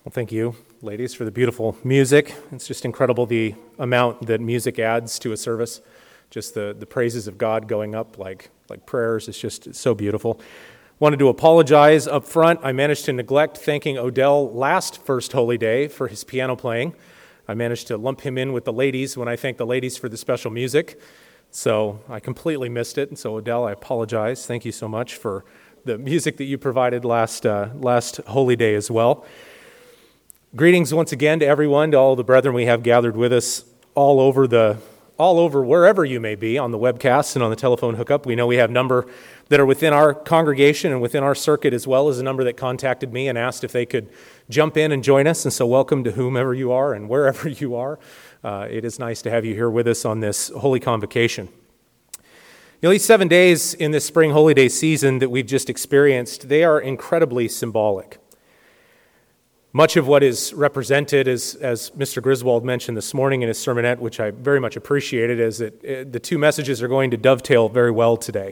Well, thank you, ladies, for the beautiful music. It's just incredible the amount that music adds to a service. Just the praises of God going up like prayers. It's so beautiful. Wanted to apologize up front. I managed to neglect thanking Odell last First Holy Day for his piano playing. I managed to lump him in with the ladies when I thanked the ladies for the special music. So I completely missed it. And so Odell, I apologize. Thank you so much for the music that you provided last Holy Day as well. Greetings once again to everyone, to all the brethren we have gathered with us all over wherever you may be on the webcast and on the telephone hookup. We know we have a number that are within our congregation and within our circuit, as well as a number that contacted me and asked if they could jump in and join us. And so welcome to whomever you are and wherever you are. It is nice to have you here with us on this Holy Convocation. These 7 days in this spring Holy Day season that we've just experienced, they are incredibly symbolic. Much of what is represented, as Mr. Griswold mentioned this morning in his sermonette, which I very much appreciated, is that the two messages are going to dovetail very well today.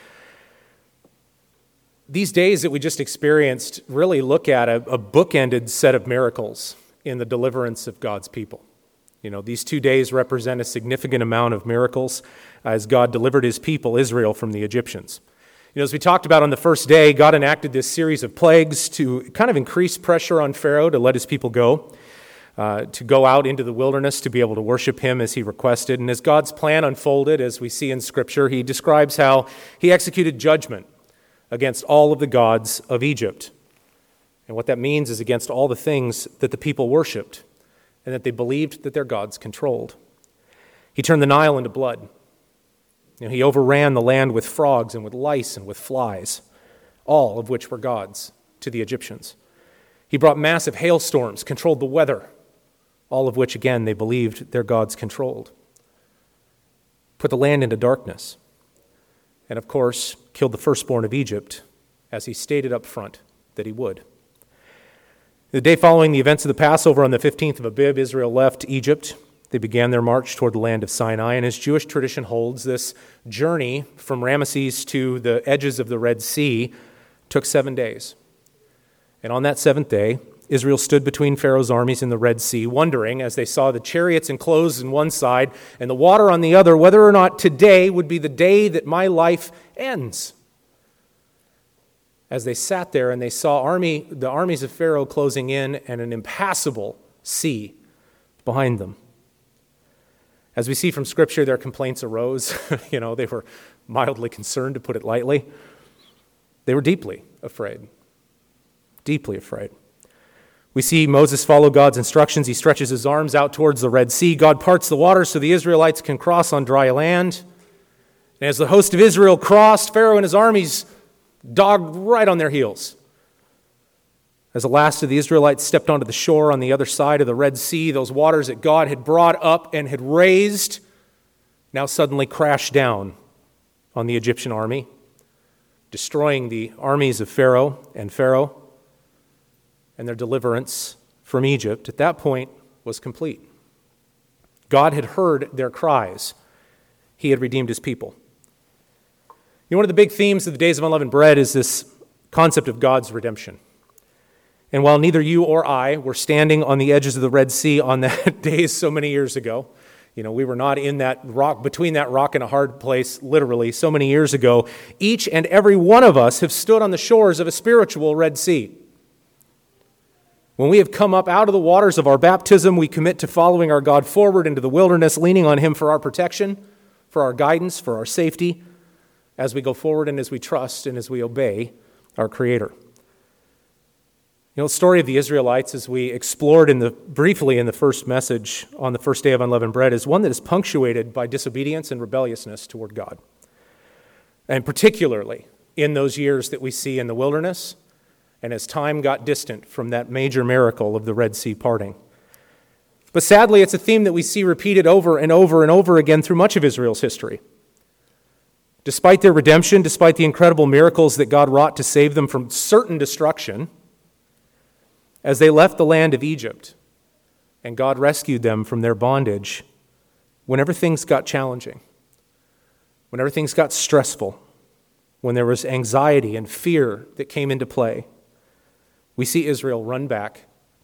These days that we just experienced really look at a bookended set of miracles in the deliverance of God's people. These 2 days represent a significant amount of miracles as God delivered his people, Israel, from the Egyptians. As we talked about on the first day, God enacted this series of plagues to kind of increase pressure on Pharaoh to let his people go, to go out into the wilderness to be able to worship him as he requested. And as God's plan unfolded, as we see in Scripture, he describes how he executed judgment against all of the gods of Egypt. And what that means is against all the things that the people worshipped and that they believed that their gods controlled. He turned the Nile into blood. He overran the land with frogs and with lice and with flies, all of which were gods to the Egyptians. He brought massive hailstorms, controlled the weather, all of which, again, they believed their gods controlled. Put the land into darkness, and, of course, killed the firstborn of Egypt, as he stated up front that he would. The day following the events of the Passover on the 15th of Abib, Israel left Egypt. They began their march toward the land of Sinai, and as Jewish tradition holds, this journey from Ramesses to the edges of the Red Sea took 7 days. And on that seventh day, Israel stood between Pharaoh's armies in the Red Sea, wondering, as they saw the chariots enclosed on one side and the water on the other, whether or not today would be the day that my life ends. As they sat there and they saw the armies of Pharaoh closing in and an impassable sea behind them. As we see from Scripture, their complaints arose. They were mildly concerned, to put it lightly. They were deeply afraid. Deeply afraid. We see Moses follow God's instructions. He stretches his arms out towards the Red Sea. God parts the water so the Israelites can cross on dry land. And as the host of Israel crossed, Pharaoh and his armies dogged right on their heels. As the last of the Israelites stepped onto the shore on the other side of the Red Sea, those waters that God had brought up and had raised now suddenly crashed down on the Egyptian army, destroying the armies of Pharaoh, and their deliverance from Egypt at that point was complete. God had heard their cries. He had redeemed his people. One of the big themes of the Days of Unleavened Bread is this concept of God's redemption. And while neither you or I were standing on the edges of the Red Sea on that day so many years ago, we were not in that rock, between that rock and a hard place, literally, so many years ago, each and every one of us have stood on the shores of a spiritual Red Sea. When we have come up out of the waters of our baptism, we commit to following our God forward into the wilderness, leaning on him for our protection, for our guidance, for our safety, as we go forward and as we trust and as we obey our Creator. The story of the Israelites, as we explored briefly in the first message on the first day of Unleavened Bread, is one that is punctuated by disobedience and rebelliousness toward God. And particularly in those years that we see in the wilderness, and as time got distant from that major miracle of the Red Sea parting. But sadly, it's a theme that we see repeated over and over and over again through much of Israel's history. Despite their redemption, despite the incredible miracles that God wrought to save them from certain destruction, as they left the land of Egypt and God rescued them from their bondage, whenever things got challenging, whenever things got stressful, when there was anxiety and fear that came into play, we see Israel run back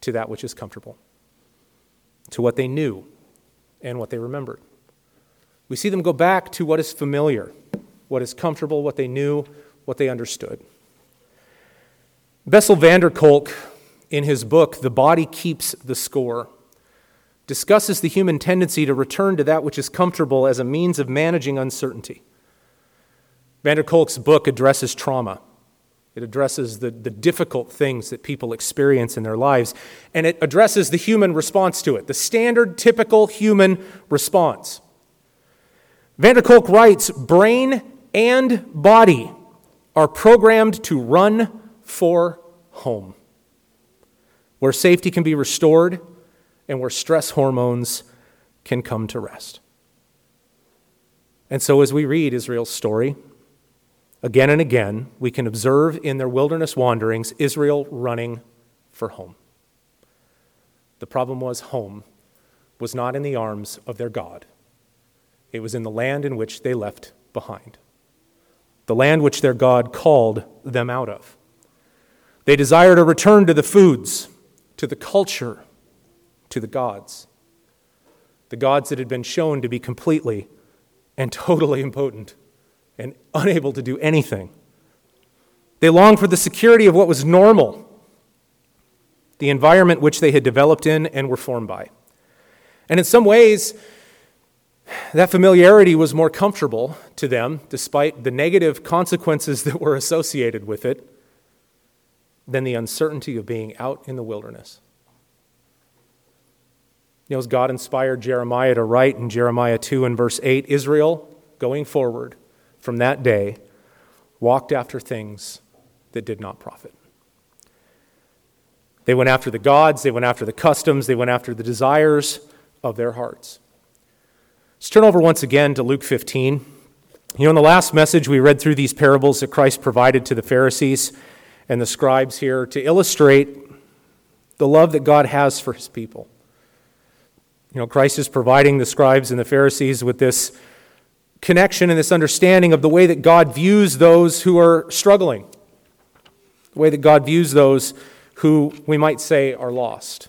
to that which is comfortable, to what they knew and what they remembered. We see them go back to what is familiar, what is comfortable, what they knew, what they understood. Bessel van der Kolk, in his book, The Body Keeps the Score, discusses the human tendency to return to that which is comfortable as a means of managing uncertainty. Van der Kolk's book addresses trauma. It addresses the difficult things that people experience in their lives, and it addresses the human response to it, the standard, typical human response. Van der Kolk writes, brain and body are programmed to run for home, where safety can be restored and where stress hormones can come to rest. And so as we read Israel's story, again and again, we can observe in their wilderness wanderings Israel running for home. The problem was home was not in the arms of their God. It was in the land in which they left behind, the land which their God called them out of. They desired a return to the foods, to the culture, to the gods that had been shown to be completely and totally impotent and unable to do anything. They longed for the security of what was normal, the environment which they had developed in and were formed by. And in some ways, that familiarity was more comfortable to them, despite the negative consequences that were associated with it, than the uncertainty of being out in the wilderness. You know, as God inspired Jeremiah to write in Jeremiah 2 and verse 8, Israel, going forward from that day, walked after things that did not profit. They went after the gods, they went after the customs, they went after the desires of their hearts. Let's turn over once again to Luke 15. You know, in the last message, we read through these parables that Christ provided to the Pharisees and the scribes here to illustrate the love that God has for his people. You know, Christ is providing the scribes and the Pharisees with this connection and this understanding of the way that God views those who are struggling, the way that God views those who we might say are lost.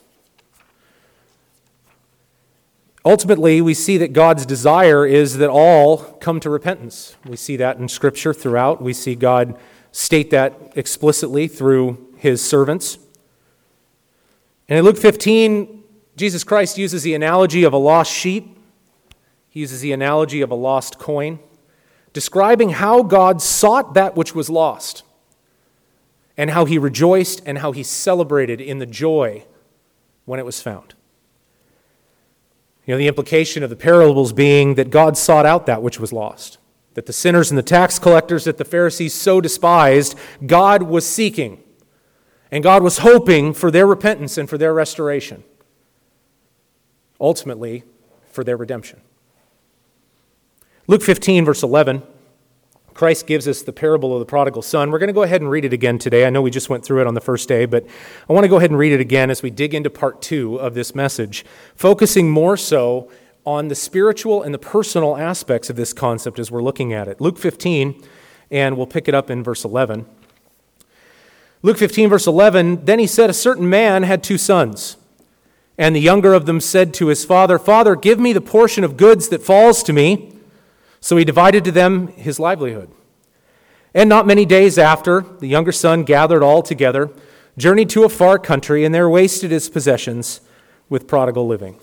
Ultimately, we see that God's desire is that all come to repentance. We see that in Scripture throughout. We see God state that explicitly through his servants. And in Luke 15, Jesus Christ uses the analogy of a lost sheep. He uses the analogy of a lost coin, describing how God sought that which was lost, and how he rejoiced and how he celebrated in the joy when it was found. You know, the implication of the parables being that God sought out that which was lost, that the sinners and the tax collectors that the Pharisees so despised, God was seeking, and God was hoping for their repentance and for their restoration, ultimately for their redemption. Luke 15, verse 11, Christ gives us the parable of the prodigal son. We're going to go ahead and read it again today. I know we just went through it on the first day, but I want to go ahead and read it again as we dig into part 2 of this message, focusing more so on the spiritual and the personal aspects of this concept as we're looking at it. Luke 15, and we'll pick it up in verse 11. Luke 15, verse 11, then he said, a certain man had 2 sons, and the younger of them said to his father, Father, give me the portion of goods that falls to me. So he divided to them his livelihood. And not many days after, the younger son gathered all together, journeyed to a far country, and there wasted his possessions with prodigal living.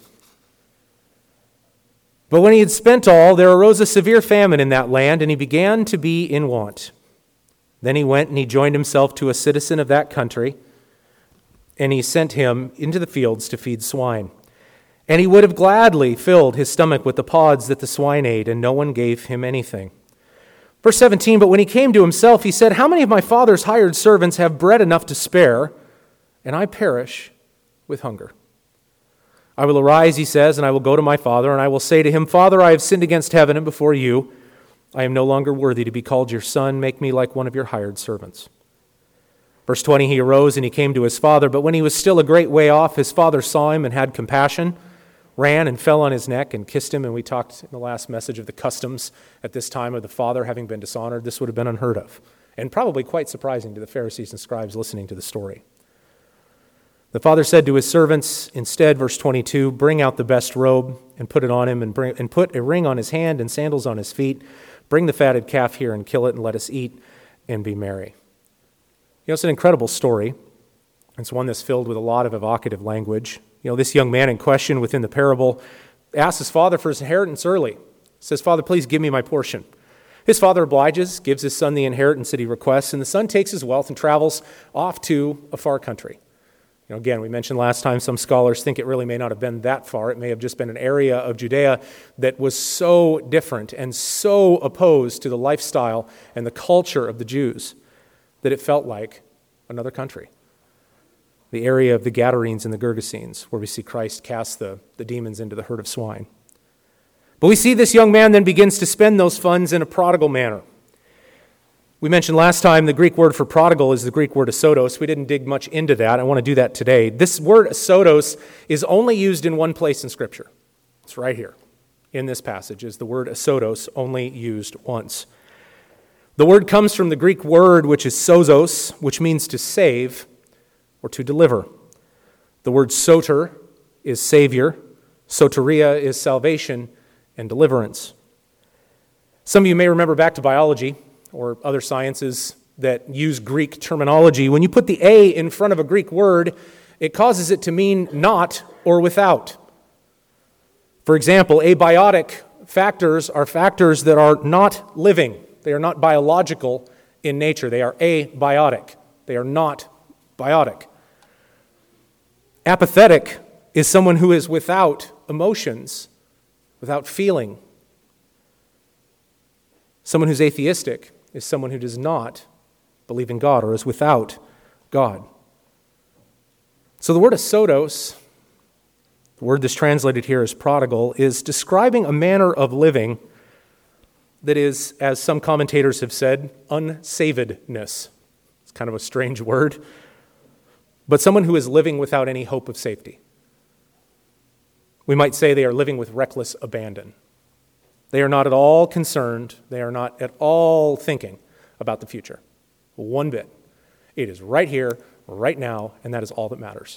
But when he had spent all, there arose a severe famine in that land, and he began to be in want. Then he went and he joined himself to a citizen of that country, and he sent him into the fields to feed swine. And he would have gladly filled his stomach with the pods that the swine ate, and no one gave him anything. Verse 17, but when he came to himself, he said, how many of my father's hired servants have bread enough to spare, and I perish with hunger? I will arise, he says, and I will go to my father, and I will say to him, Father, I have sinned against heaven and before you. I am no longer worthy to be called your son. Make me like one of your hired servants. Verse 20, he arose and he came to his father, but when he was still a great way off, his father saw him and had compassion, ran and fell on his neck and kissed him. And we talked in the last message of the customs at this time of the father having been dishonored. This would have been unheard of and probably quite surprising to the Pharisees and scribes listening to the story. The father said to his servants instead, verse 22, "Bring out the best robe and put it on him, and put a ring on his hand and sandals on his feet. Bring the fatted calf here and kill it, and let us eat and be merry." It's an incredible story. It's one that's filled with a lot of evocative language. This young man in question within the parable asks his father for his inheritance early. He says, "Father, please give me my portion." His father obliges, gives his son the inheritance that he requests, and the son takes his wealth and travels off to a far country. Again, we mentioned last time some scholars think it really may not have been that far. It may have just been an area of Judea that was so different and so opposed to the lifestyle and the culture of the Jews that it felt like another country. The area of the Gadarenes and the Gergesenes, where we see Christ cast the demons into the herd of swine. But we see this young man then begins to spend those funds in a prodigal manner. We mentioned last time the Greek word for prodigal is the Greek word asotos. We didn't dig much into that. I want to do that today. This word asotos is only used in one place in Scripture. It's right here in this passage is the word asotos, only used once. The word comes from the Greek word which is sozos, which means to save or to deliver. The word soter is savior, soteria is salvation and deliverance. Some of you may remember back to biology or other sciences that use Greek terminology. When you put the A in front of a Greek word, it causes it to mean not or without. For example, abiotic factors are factors that are not living. They are not biological in nature. They are abiotic. They are not biotic. Apathetic is someone who is without emotions, without feeling. Someone who's atheistic is someone who does not believe in God or is without God. So the word asotos, the word that's translated here as prodigal, is describing a manner of living that is, as some commentators have said, unsavedness. It's kind of a strange word. But someone who is living without any hope of safety. We might say they are living with reckless abandon. They are not at all concerned. They are not at all thinking about the future. One bit. It is right here, right now, and that is all that matters.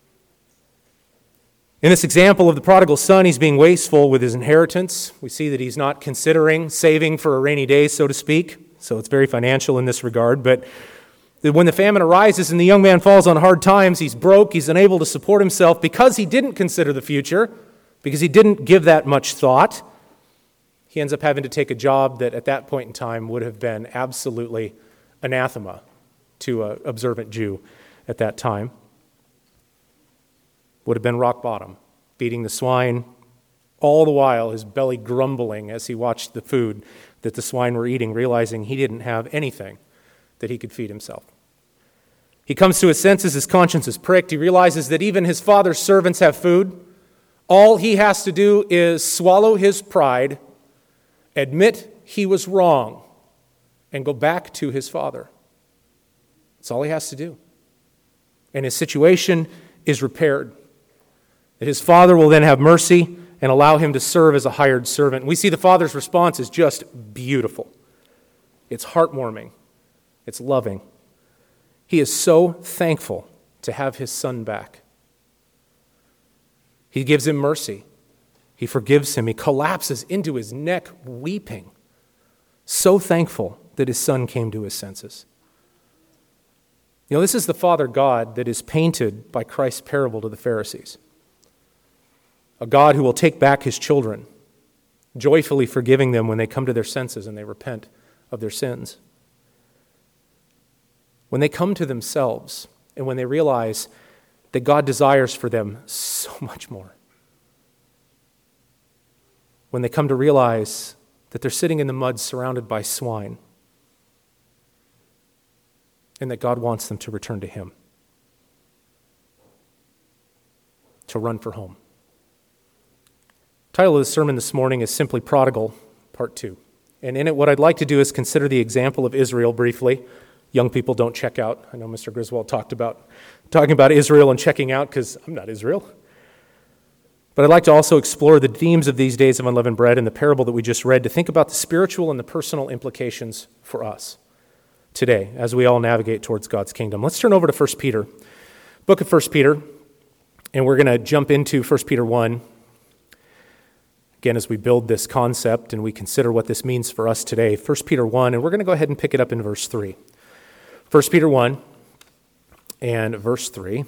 In this example of the prodigal son, he's being wasteful with his inheritance. We see that he's not considering saving for a rainy day, so to speak. So it's very financial in this regard. But when the famine arises and the young man falls on hard times, he's broke, he's unable to support himself because he didn't consider the future, because he didn't give that much thought. He ends up having to take a job that at that point in time would have been absolutely anathema to an observant Jew at that time. Would have been rock bottom, feeding the swine, all the while his belly grumbling as he watched the food that the swine were eating, realizing he didn't have anything that he could feed himself. He comes to his senses, his conscience is pricked. He realizes that even his father's servants have food. All he has to do is swallow his pride, admit he was wrong, and go back to his father. That's all he has to do. And his situation is repaired. That his father will then have mercy and allow him to serve as a hired servant. We see the father's response is just beautiful. It's heartwarming. It's loving. He is so thankful to have his son back. He gives him mercy. He forgives him. He collapses into his neck weeping. So thankful that his son came to his senses. This is the Father God that is painted by Christ's parable to the Pharisees. A God who will take back his children, joyfully forgiving them when they come to their senses and they repent of their sins. When they come to themselves and when they realize that God desires for them so much more. When they come to realize that they're sitting in the mud surrounded by swine and that God wants them to return to him, to run for home. The title of the sermon this morning is simply Prodigal, Part 2. And in it, what I'd like to do is consider the example of Israel briefly. Young people don't check out. I know Mr. Griswold talking about Israel and checking out because I'm not Israel. But I'd like to also explore the themes of these days of unleavened bread and the parable that we just read to think about the spiritual and the personal implications for us today as we all navigate towards God's kingdom. Let's turn over to 1 Peter. Book of 1 Peter, and we're going to jump into 1 Peter 1. Again, as we build this concept and we consider what this means for us today, 1 Peter 1, and we're going to go ahead and pick it up in verse 3. 1 Peter 1 and verse 3.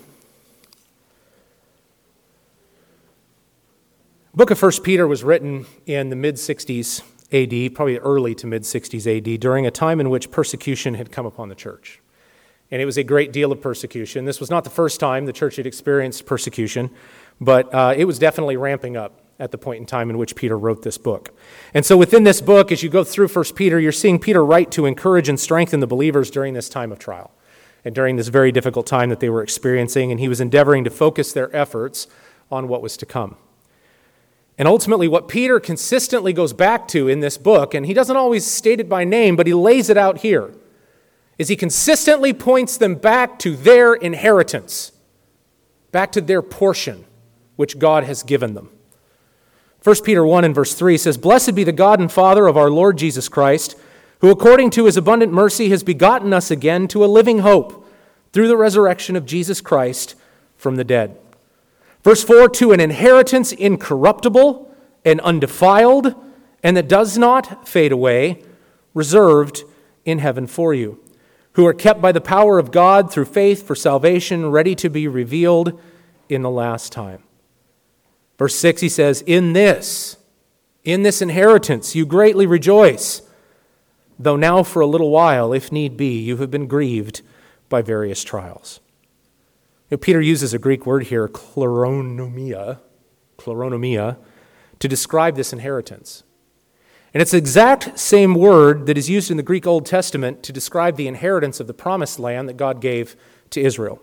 The book of 1 Peter was written in the mid-60s AD, probably early to mid-60s AD, during a time in which persecution had come upon the church. And it was a great deal of persecution. This was not the first time the church had experienced persecution, but it was definitely ramping up at the point in time in which Peter wrote this book. And so within this book, as you go through 1 Peter, you're seeing Peter write to encourage and strengthen the believers during this time of trial and during this very difficult time that they were experiencing, and he was endeavoring to focus their efforts on what was to come. And ultimately, what Peter consistently goes back to in this book, and he doesn't always state it by name, but he lays it out here, is he consistently points them back to their inheritance, back to their portion, which God has given them. 1 Peter 1 and verse 3 says, "Blessed be the God and Father of our Lord Jesus Christ, who according to his abundant mercy has begotten us again to a living hope through the resurrection of Jesus Christ from the dead." Verse 4, "To an inheritance incorruptible and undefiled, and that does not fade away, reserved in heaven for you, who are kept by the power of God through faith for salvation, ready to be revealed in the last time." Verse 6, he says, in this inheritance you greatly rejoice, though now for a little while, if need be, you have been grieved by various trials." Peter uses a Greek word here, kleronomia, to describe this inheritance. And it's the exact same word that is used in the Greek Old Testament to describe the inheritance of the promised land that God gave to Israel.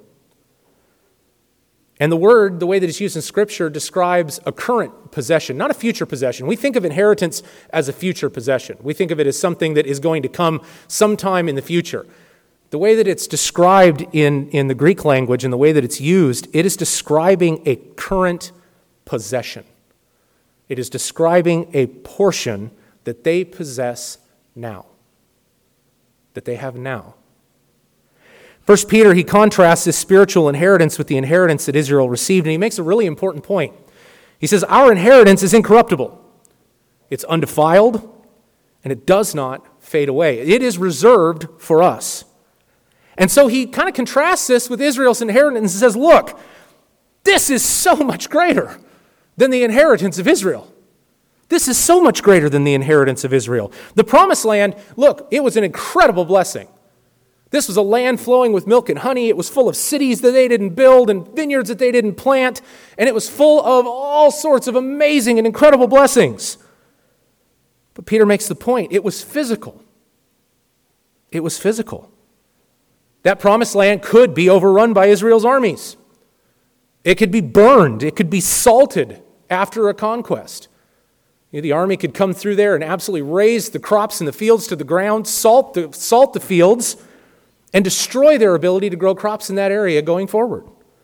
And the word, the way that it's used in Scripture, describes a current possession, not a future possession. We think of inheritance as a future possession. We think of it as something that is going to come sometime in the future. The way that it's described in the Greek language and the way that it's used, it is describing a current possession. It is describing a portion that they possess now, that they have now. 1 Peter, he contrasts this spiritual inheritance with the inheritance that Israel received, and he makes a really important point. He says, our inheritance is incorruptible. It's undefiled, and it does not fade away. It is reserved for us. And so he kind of contrasts this with Israel's inheritance and says, look, this is so much greater than the inheritance of Israel. This is so much greater than the inheritance of Israel. The promised land, look, it was an incredible blessing. This was a land flowing with milk and honey. It was full of cities that they didn't build and vineyards that they didn't plant. And it was full of all sorts of amazing and incredible blessings. But Peter makes the point, it was physical. It was physical. That promised land could be overrun by Israel's armies. It could be burned. It could be salted after a conquest. The army could come through there and absolutely raze the crops in the fields to the ground, salt the fields, and destroy their ability to grow crops in that area going forward.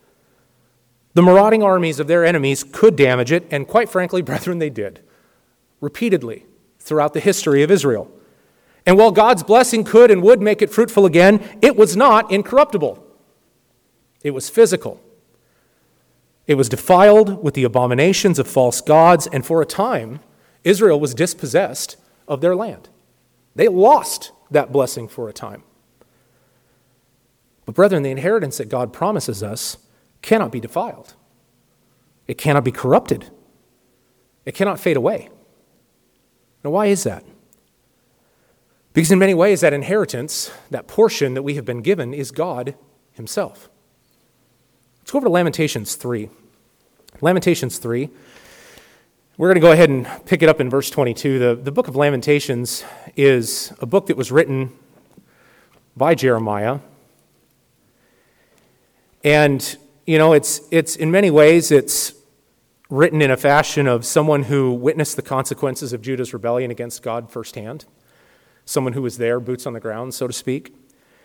The marauding armies of their enemies could damage it, and quite frankly, brethren, they did, repeatedly throughout the history of Israel. And while God's blessing could and would make it fruitful again, it was not incorruptible. It was physical. It was defiled with the abominations of false gods, and for a time, Israel was dispossessed of their land. They lost that blessing for a time. But brethren, the inheritance that God promises us cannot be defiled. It cannot be corrupted. It cannot fade away. Now, why is that? Because in many ways, that inheritance, that portion that we have been given, is God himself. Let's go over to Lamentations 3. Lamentations 3. We're going to go ahead and pick it up in verse 22. The book of Lamentations is a book that was written by Jeremiah. And, it's in many ways, it's written in a fashion of someone who witnessed the consequences of Judah's rebellion against God firsthand. Someone who was there, boots on the ground, so to speak.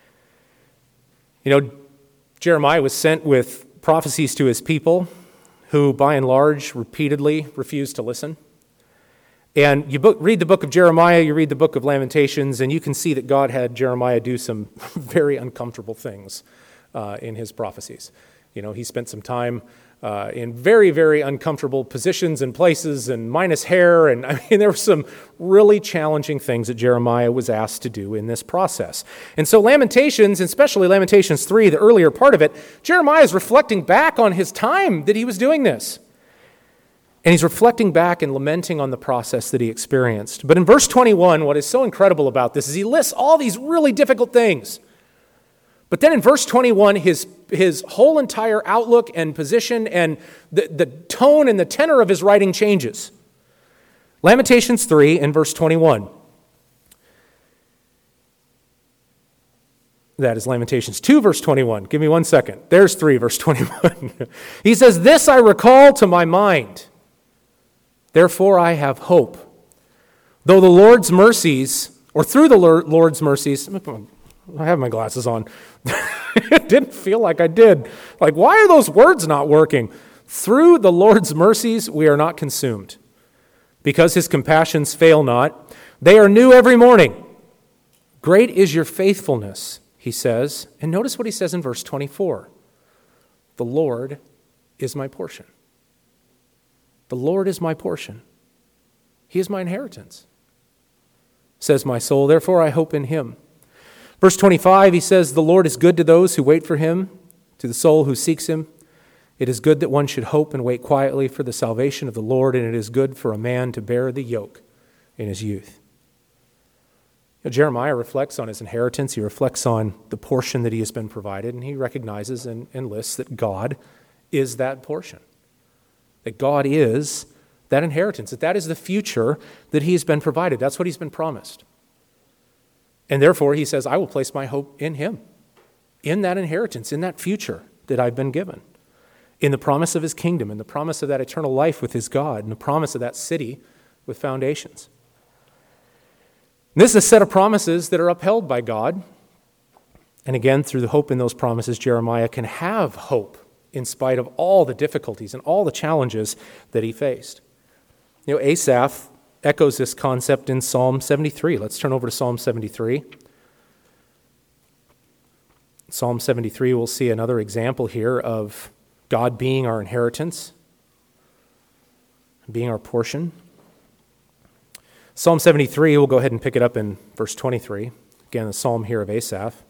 Jeremiah was sent with prophecies to his people who, by and large, repeatedly refused to listen. And you read the book of Jeremiah, you read the book of Lamentations, and you can see that God had Jeremiah do some very uncomfortable things in his prophecies. He spent some time in very, very uncomfortable positions and places and minus hair. And there were some really challenging things that Jeremiah was asked to do in this process. And so Lamentations, especially Lamentations 3, the earlier part of it, Jeremiah is reflecting back on his time that he was doing this. And he's reflecting back and lamenting on the process that he experienced. But in verse 21, what is so incredible about this is he lists all these really difficult things. But then in verse 21, his whole entire outlook and position and the tone and the tenor of his writing changes. Lamentations 3 and verse 21. That is Lamentations 2, verse 21. Give me 1 second. There's 3, verse 21. He says, "This I recall to my mind. Therefore I have hope. Though the Lord's mercies, or through the Lord's mercies," I have my glasses on. It didn't feel like I did. Like, why are those words not working? "Through the Lord's mercies we are not consumed, because his compassions fail not. They are new every morning. Great is your faithfulness," he says. And notice what he says in verse 24. "The Lord is my portion." The Lord is my portion. He is my inheritance. Says my soul, therefore I hope in him. Verse 25, he says, "The Lord is good to those who wait for him, to the soul who seeks him. It is good that one should hope and wait quietly for the salvation of the Lord, and it is good for a man to bear the yoke in his youth." Jeremiah reflects on his inheritance. He reflects on the portion that he has been provided, and he recognizes and lists that God is that portion. That God is that inheritance, that is the future that he has been provided. That's what he's been promised. And therefore, he says, I will place my hope in him, in that inheritance, in that future that I've been given, in the promise of his kingdom, in the promise of that eternal life with his God, and the promise of that city with foundations. And this is a set of promises that are upheld by God. And again, through the hope in those promises, Jeremiah can have hope in spite of all the difficulties and all the challenges that he faced. Asaph echoes this concept in Psalm 73. Let's turn over to Psalm 73. Psalm 73, we'll see another example here of God being our inheritance, being our portion. Psalm 73, we'll go ahead and pick it up in verse 23. Again, the psalm here of Asaph.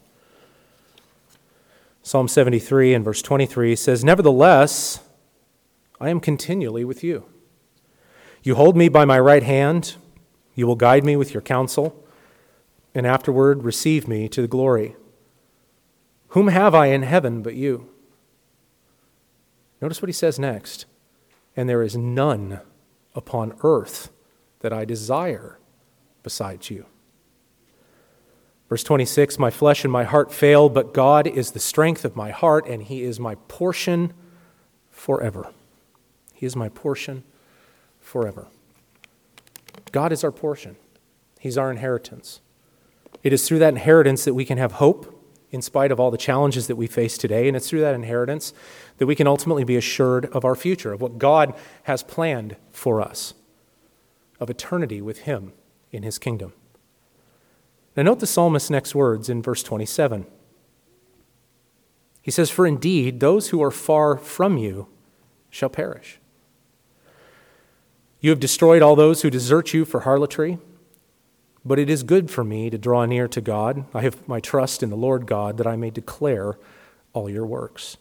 Psalm 73 and verse 23 says, "Nevertheless, I am continually with you. You hold me by my right hand. You will guide me with your counsel, and afterward receive me to the glory. Whom have I in heaven but you?" Notice what he says next. "And there is none upon earth that I desire besides you." Verse 26, "My flesh and my heart fail, but God is the strength of my heart, and he is my portion forever." He is my portion forever. God is our portion. He's our inheritance. It is through that inheritance that we can have hope in spite of all the challenges that we face today, and it's through that inheritance that we can ultimately be assured of our future, of what God has planned for us, of eternity with him in his kingdom. Now note the psalmist's next words in verse 27. He says, "For indeed, those who are far from you shall perish. You have destroyed all those who desert you for harlotry, but it is good for me to draw near to God. I have my trust in the Lord God, that I may declare all your works."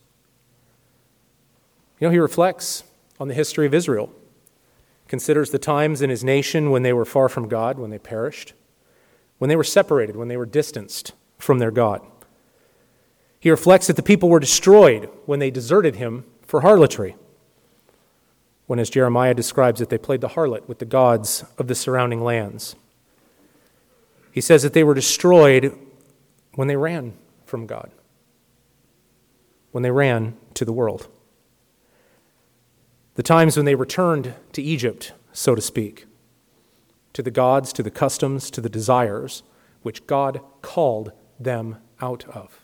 He reflects on the history of Israel, considers the times in his nation when they were far from God, when they perished, when they were separated, when they were distanced from their God. He reflects that the people were destroyed when they deserted him for harlotry, when, as Jeremiah describes it, they played the harlot with the gods of the surrounding lands. He says that they were destroyed when they ran from God, when they ran to the world. The times when they returned to Egypt, so to speak, to the gods, to the customs, to the desires which God called them out of.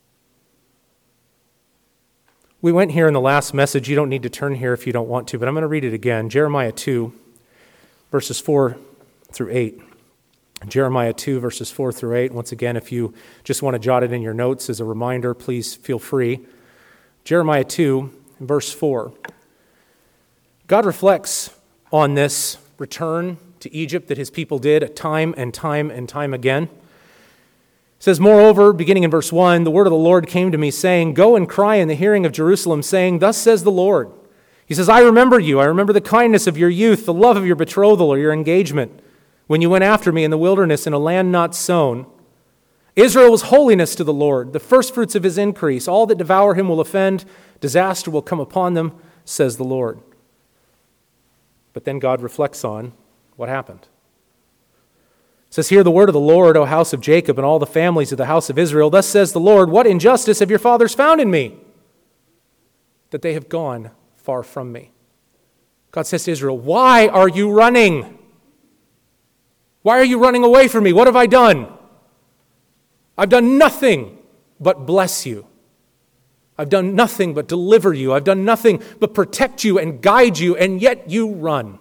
We went here in the last message. You don't need to turn here if you don't want to, but I'm going to read it again. Jeremiah 2, verses 4 through 8. Jeremiah 2, verses 4 through 8. Once again, if you just want to jot it in your notes as a reminder, please feel free. Jeremiah 2, verse 4. God reflects on this return to Egypt that his people did time and time and time again. It says, moreover, beginning in verse 1, the word of the Lord came to me, saying, go and cry in the hearing of Jerusalem, saying, thus says the Lord. He says, I remember you. I remember the kindness of your youth, the love of your betrothal or your engagement, when you went after me in the wilderness in a land not sown. Israel was holiness to the Lord, the firstfruits of his increase. All that devour him will offend. Disaster will come upon them, says the Lord. But then God reflects on what happened. It says, hear the word of the Lord, O house of Jacob, and all the families of the house of Israel. Thus says the Lord, what injustice have your fathers found in me, that they have gone far from me? God says to Israel, why are you running? Why are you running away from me? What have I done? I've done nothing but bless you. I've done nothing but deliver you. I've done nothing but protect you and guide you, and yet you run.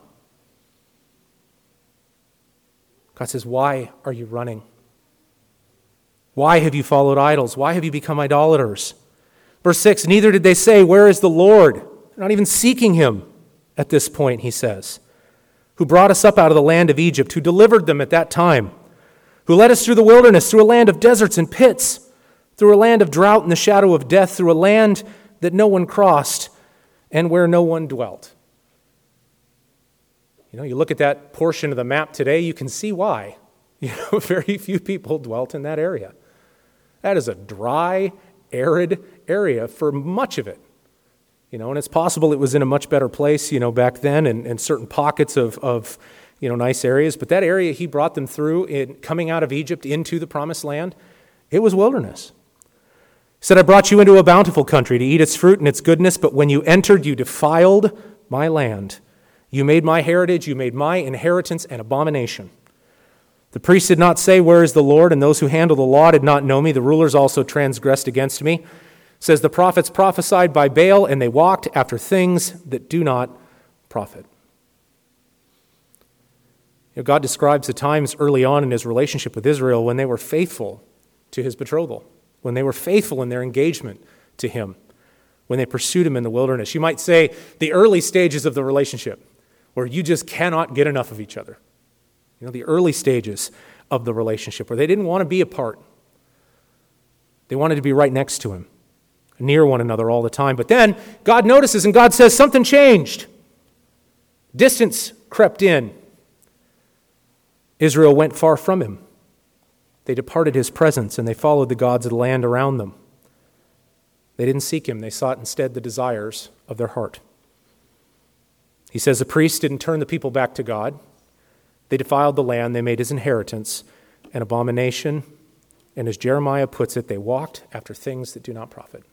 God says, why are you running? Why have you followed idols? Why have you become idolaters? Verse 6, neither did they say, where is the Lord? They're not even seeking him at this point, he says, who brought us up out of the land of Egypt, who delivered them at that time, who led us through the wilderness, through a land of deserts and pits, through a land of drought and the shadow of death, through a land that no one crossed and where no one dwelt. You look at that portion of the map today, you can see why. Very few people dwelt in that area. That is a dry, arid area for much of it. And it's possible it was in a much better place, back then, and certain pockets of nice areas. But that area he brought them through in coming out of Egypt into the promised land, it was wilderness. He said, I brought you into a bountiful country to eat its fruit and its goodness, but when you entered, you defiled my land. You made my heritage, you made my inheritance an abomination. The priests did not say, where is the Lord? And those who handle the law did not know me. The rulers also transgressed against me. It says, the prophets prophesied by Baal, and they walked after things that do not profit. God describes the times early on in his relationship with Israel when they were faithful to his betrothal, when they were faithful in their engagement to him, when they pursued him in the wilderness. You might say the early stages of the relationship where you just cannot get enough of each other. The early stages of the relationship where they didn't want to be apart. They wanted to be right next to him, near one another all the time. But then God notices and God says something changed. Distance crept in. Israel went far from him. They departed his presence and they followed the gods of the land around them. They didn't seek him. They sought instead the desires of their heart. He says the priests didn't turn the people back to God. They defiled the land. They made his inheritance an abomination. And as Jeremiah puts it, they walked after things that do not profit.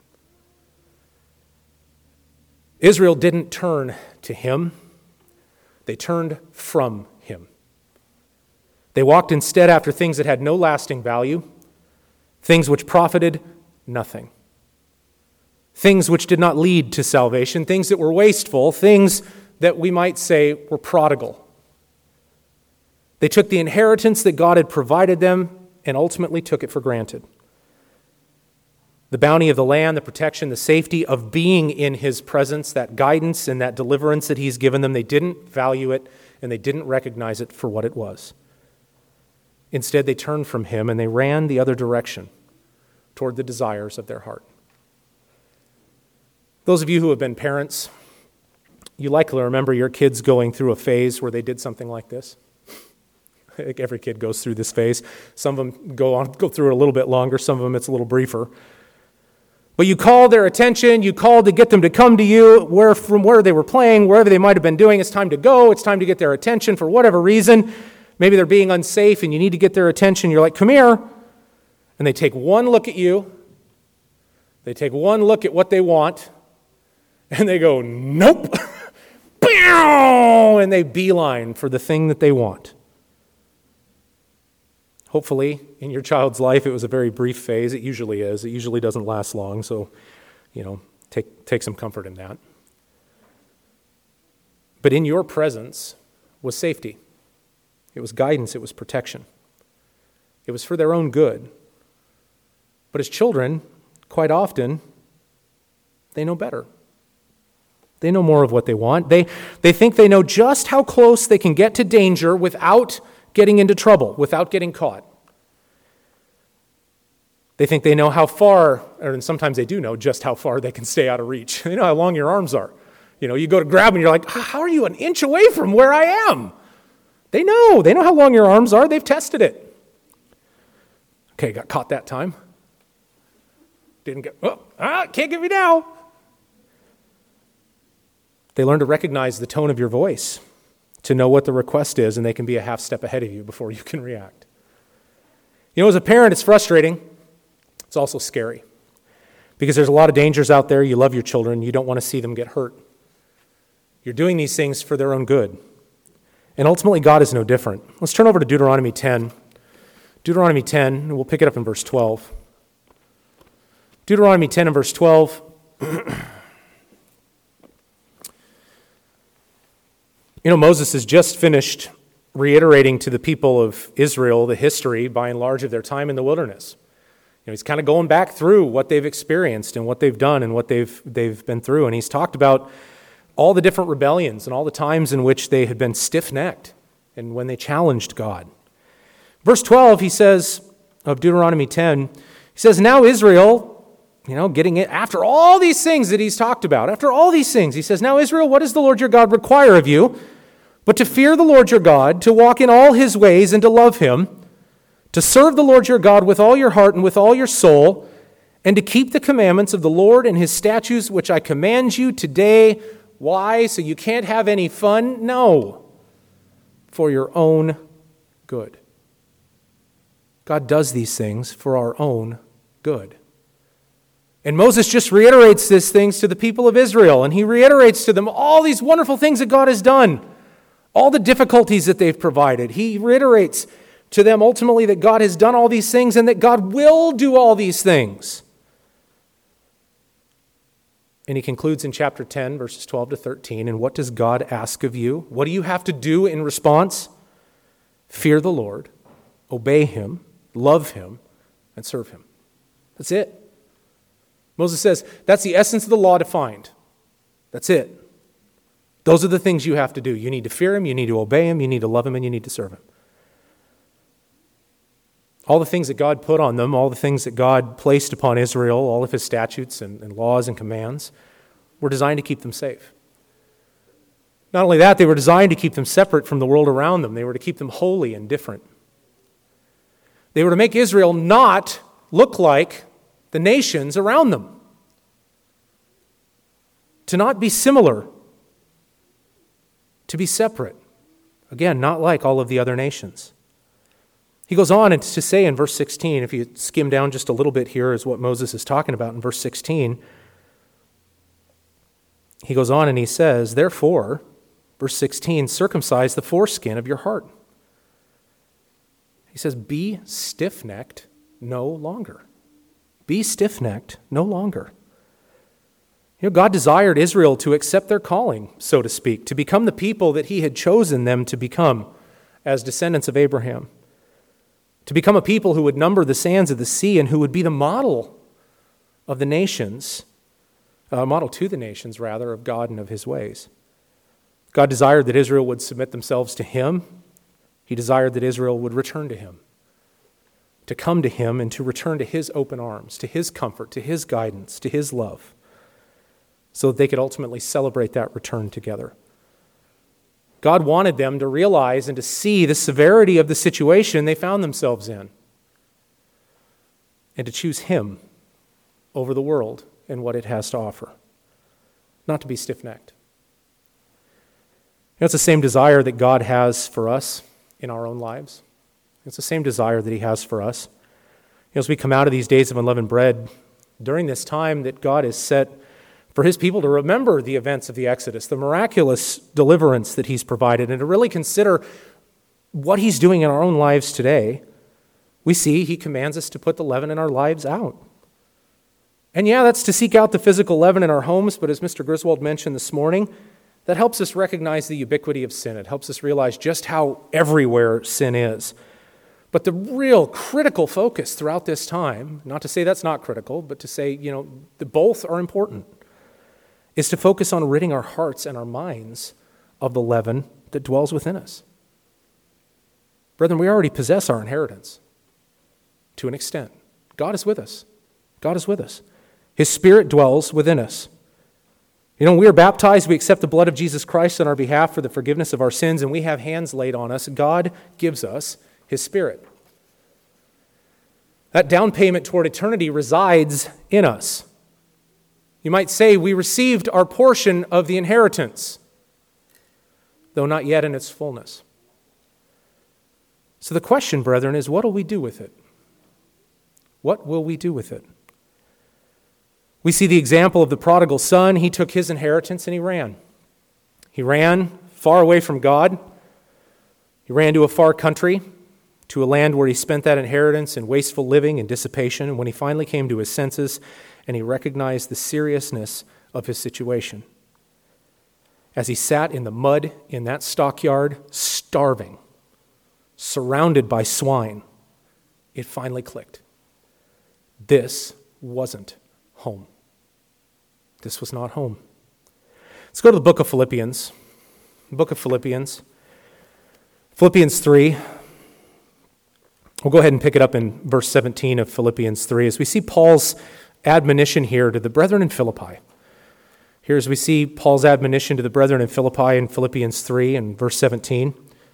Israel didn't turn to him. They turned from him. They walked instead after things that had no lasting value, things which profited nothing, things which did not lead to salvation, things that were wasteful, things that we might say were prodigal. They took the inheritance that God had provided them and ultimately took it for granted. The bounty of the land, the protection, the safety of being in his presence, that guidance and that deliverance that he's given them, they didn't value it and they didn't recognize it for what it was. Instead, they turned from him and they ran the other direction toward the desires of their heart. Those of you who have been parents, you likely remember your kids going through a phase where they did something like this. I think every kid goes through this phase. Some of them go through it a little bit longer. Some of them it's a little briefer. But you called their attention. You called to get them to come to you from where they were playing, wherever they might have been doing. It's time to go. It's time to get their attention for whatever reason. Maybe they're being unsafe and you need to get their attention. You're like, come here. And they take one look at you. They take one look at what they want. And they go, nope. And they beeline for the thing that they want. Hopefully, in your child's life, it was a very brief phase. It usually is. It usually doesn't last long. So, take some comfort in that. But in your presence was safety. It was guidance. It was protection. It was for their own good. But as children, quite often, they know better. They know more of what they want. They think they know just how close they can get to danger without getting into trouble, without getting caught. They think they know how far, and sometimes they do know just how far they can stay out of reach. They know how long your arms are. You go to grab them and you're like, how are you an inch away from where I am? They know how long your arms are. They've tested it. Okay, got caught that time. Didn't get, can't get me now. They learn to recognize the tone of your voice, to know what the request is, and they can be a half step ahead of you before you can react. As a parent, it's frustrating. It's also scary because there's a lot of dangers out there. You love your children. You don't want to see them get hurt. You're doing these things for their own good. And ultimately, God is no different. Let's turn over to Deuteronomy 10. Deuteronomy 10, and we'll pick it up in verse 12. Deuteronomy 10 and verse 12. Moses has just finished reiterating to the people of Israel the history, by and large, of their time in the wilderness. He's kind of going back through what they've experienced and what they've done and what they've been through. And he's talked about all the different rebellions and all the times in which they had been stiff-necked and when they challenged God. Verse 12, he says, of Deuteronomy 10, he says, now Israel, getting it, after all these things that he's talked about, after all these things, he says, now Israel, what does the Lord your God require of you? But to fear the Lord your God, to walk in all his ways and to love him, to serve the Lord your God with all your heart and with all your soul, and to keep the commandments of the Lord and his statutes, which I command you today. Why? So you can't have any fun? No. For your own good. God does these things for our own good. And Moses just reiterates these things to the people of Israel, and he reiterates to them all these wonderful things that God has done, all the difficulties that they've provided. He reiterates to them ultimately that God has done all these things and that God will do all these things. And he concludes in chapter 10, verses 12 to 13, and what does God ask of you? What do you have to do in response? Fear the Lord, obey him, love him, and serve him. That's it. Moses says, that's the essence of the law defined. That's it. Those are the things you have to do. You need to fear him, you need to obey him, you need to love him, and you need to serve him. All the things that God put on them, all the things that God placed upon Israel, all of his statutes and laws and commands, were designed to keep them safe. Not only that, they were designed to keep them separate from the world around them. They were to keep them holy and different. They were to make Israel not look like the nations around them. To not be similar. To be separate. Again, not like all of the other nations. He goes on to say in verse 16, if you skim down just a little bit here is what Moses is talking about in verse 16. He goes on and he says, therefore, verse 16, circumcise the foreskin of your heart. He says, be stiff-necked no longer. Be stiff-necked no longer. God desired Israel to accept their calling, so to speak, to become the people that he had chosen them to become as descendants of Abraham. To become a people who would number the sands of the sea and who would be the model of the nations, model to the nations, rather, of God and of his ways. God desired that Israel would submit themselves to him. He desired that Israel would return to him, to come to him and to return to his open arms, to his comfort, to his guidance, to his love, so that they could ultimately celebrate that return together. God wanted them to realize and to see the severity of the situation they found themselves in and to choose him over the world and what it has to offer, not to be stiff-necked. It's the same desire that God has for us in our own lives. It's the same desire that he has for us. As we come out of these days of unleavened bread, during this time that God has set for his people to remember the events of the Exodus, the miraculous deliverance that he's provided, and to really consider what he's doing in our own lives today, we see he commands us to put the leaven in our lives out. And yeah, that's to seek out the physical leaven in our homes, but as Mr. Griswold mentioned this morning, that helps us recognize the ubiquity of sin. It helps us realize just how everywhere sin is. But the real critical focus throughout this time, not to say that's not critical, but to say, that both are important. is to focus on ridding our hearts and our minds of the leaven that dwells within us. Brethren, we already possess our inheritance to an extent. God is with us. God is with us. His Spirit dwells within us. When we are baptized, we accept the blood of Jesus Christ on our behalf for the forgiveness of our sins, and we have hands laid on us. God gives us His Spirit. That down payment toward eternity resides in us. You might say we received our portion of the inheritance, though not yet in its fullness. So the question, brethren, is what will we do with it? What will we do with it? We see the example of the prodigal son. He took his inheritance and he ran. He ran far away from God. He ran to a far country, to a land where he spent that inheritance in wasteful living and dissipation. And when he finally came to his senses and he recognized the seriousness of his situation, as he sat in the mud in that stockyard, starving, surrounded by swine, it finally clicked. This wasn't home. This was not home. Let's go to the book of Philippians. The book of Philippians. Philippians 3. We'll go ahead and pick it up in verse 17 of Philippians 3 as we see Paul's admonition here to the brethren in Philippi. Here as we see Paul's admonition to the brethren in Philippi in Philippians 3 and verse 17. It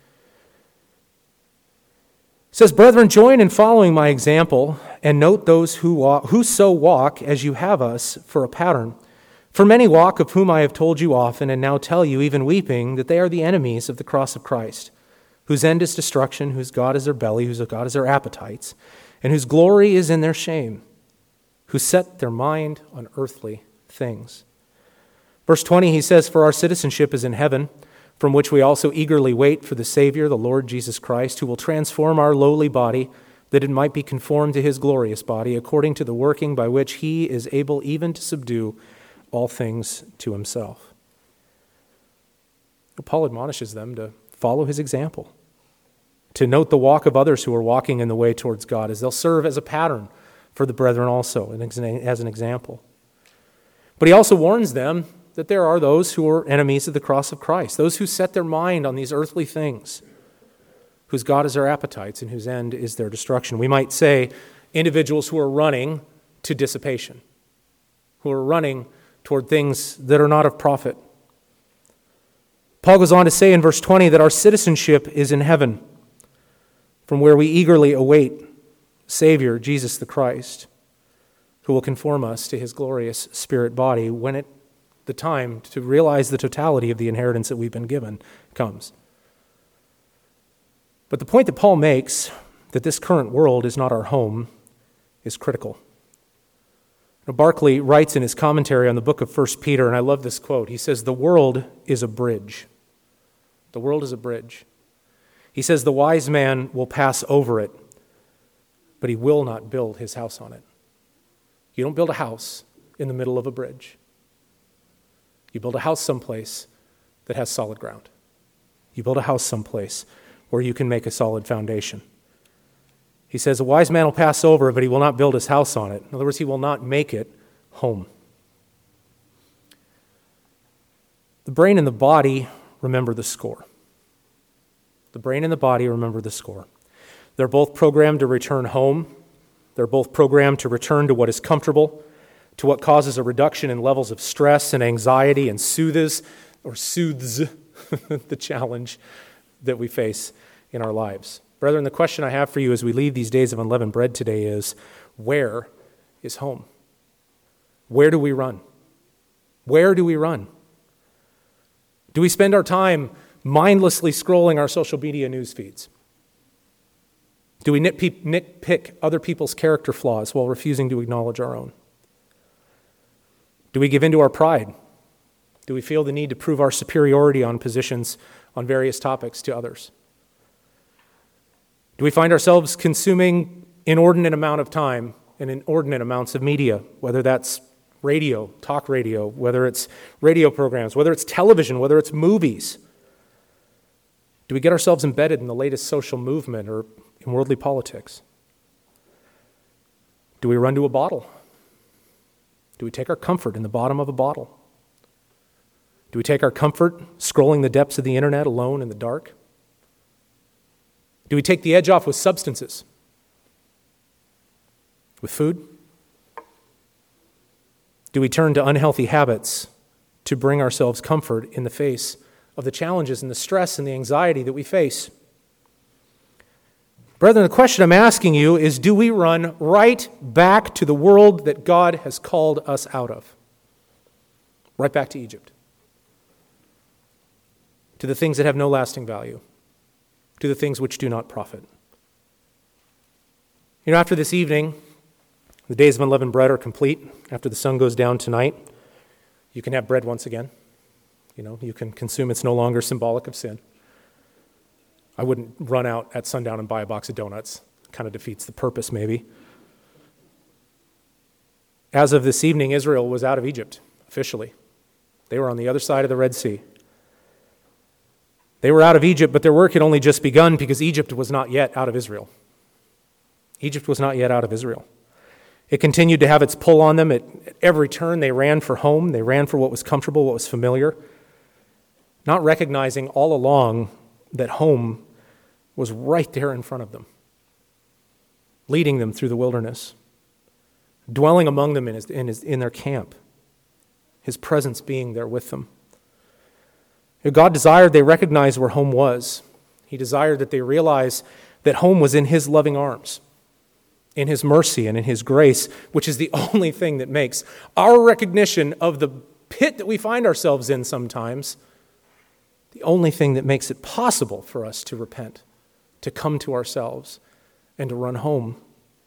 says, "Brethren, join in following my example, and note those who so walk as you have us for a pattern. For many walk, of whom I have told you often, and now tell you, even weeping, that they are the enemies of the cross of Christ, whose end is destruction, whose God is their belly, whose God is their appetites, and whose glory is in their shame, who set their mind on earthly things." Verse 20, he says, "For our citizenship is in heaven, from which we also eagerly wait for the Savior, the Lord Jesus Christ, who will transform our lowly body, that it might be conformed to his glorious body, according to the working by which he is able even to subdue all things to himself." Paul admonishes them to follow his example, to note the walk of others who are walking in the way towards God, as they'll serve as a pattern for the brethren also, and as an example. But he also warns them that there are those who are enemies of the cross of Christ, those who set their mind on these earthly things, whose God is their appetites and whose end is their destruction. We might say individuals who are running to dissipation, who are running toward things that are not of profit. Paul goes on to say in verse 20 that our citizenship is in heaven, from where we eagerly await Savior, Jesus the Christ, who will conform us to his glorious spirit body when the time to realize the totality of the inheritance that we've been given comes. But the point that Paul makes, that this current world is not our home, is critical. Barclay writes in his commentary on the book of 1 Peter, and I love this quote. He says, "The world is a bridge." The world is a bridge. He says, "The wise man will pass over it, but he will not build his house on it." You don't build a house in the middle of a bridge. You build a house someplace that has solid ground. You build a house someplace where you can make a solid foundation. He says, "A wise man will pass over, but he will not build his house on it." In other words, he will not make it home. The brain and the body remember the score. The brain and the body remember the score. They're both programmed to return home. They're both programmed to return to what is comfortable, to what causes a reduction in levels of stress and anxiety and soothes the challenge that we face in our lives. Brethren, the question I have for you as we leave these days of unleavened bread today is, where is home? Where do we run? Where do we run? Do we spend our time mindlessly scrolling our social media news feeds? Do we nitpick other people's character flaws while refusing to acknowledge our own? Do we give in to our pride? Do we feel the need to prove our superiority on positions on various topics to others? Do we find ourselves consuming inordinate amount of time and inordinate amounts of media, whether that's radio, talk radio, whether it's radio programs, whether it's television, whether it's movies? Do we get ourselves embedded in the latest social movement or in worldly politics? Do we run to a bottle? Do we take our comfort in the bottom of a bottle? Do we take our comfort scrolling the depths of the internet alone in the dark? Do we take the edge off with substances? With food? Do we turn to unhealthy habits to bring ourselves comfort in the face of the challenges and the stress and the anxiety that we face? Brethren, the question I'm asking you is, do we run right back to the world that God has called us out of? Right back to Egypt. To the things that have no lasting value. To the things which do not profit. After this evening, the days of unleavened bread are complete. After the sun goes down tonight, you can have bread once again. You can consume. It's no longer symbolic of sin. I wouldn't run out at sundown and buy a box of donuts. Kind of defeats the purpose, maybe. As of this evening, Israel was out of Egypt, officially. They were on the other side of the Red Sea. They were out of Egypt, but their work had only just begun because Egypt was not yet out of Israel. Egypt was not yet out of Israel. It continued to have its pull on them. At every turn, they ran for home. They ran for what was comfortable, what was familiar, not recognizing all along that home was right there in front of them, leading them through the wilderness, dwelling among them in their camp, his presence being there with them. God desired they recognize where home was. He desired that they realize that home was in his loving arms, in his mercy and in his grace, which is the only thing that makes our recognition of the pit that we find ourselves in sometimes the only thing that makes it possible for us to repent, to come to ourselves, and to run home.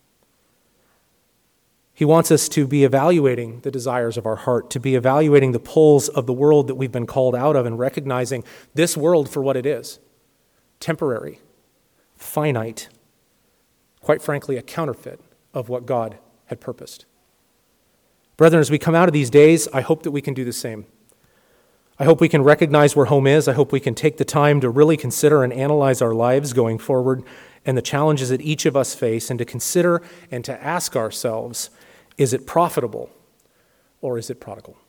He wants us to be evaluating the desires of our heart, to be evaluating the pulls of the world that we've been called out of, and recognizing this world for what it is: temporary, finite, quite frankly, a counterfeit of what God had purposed. Brethren, as we come out of these days, I hope that we can do the same. I hope we can recognize where home is. I hope we can take the time to really consider and analyze our lives going forward and the challenges that each of us face, and to consider and to ask ourselves, is it profitable or is it prodigal?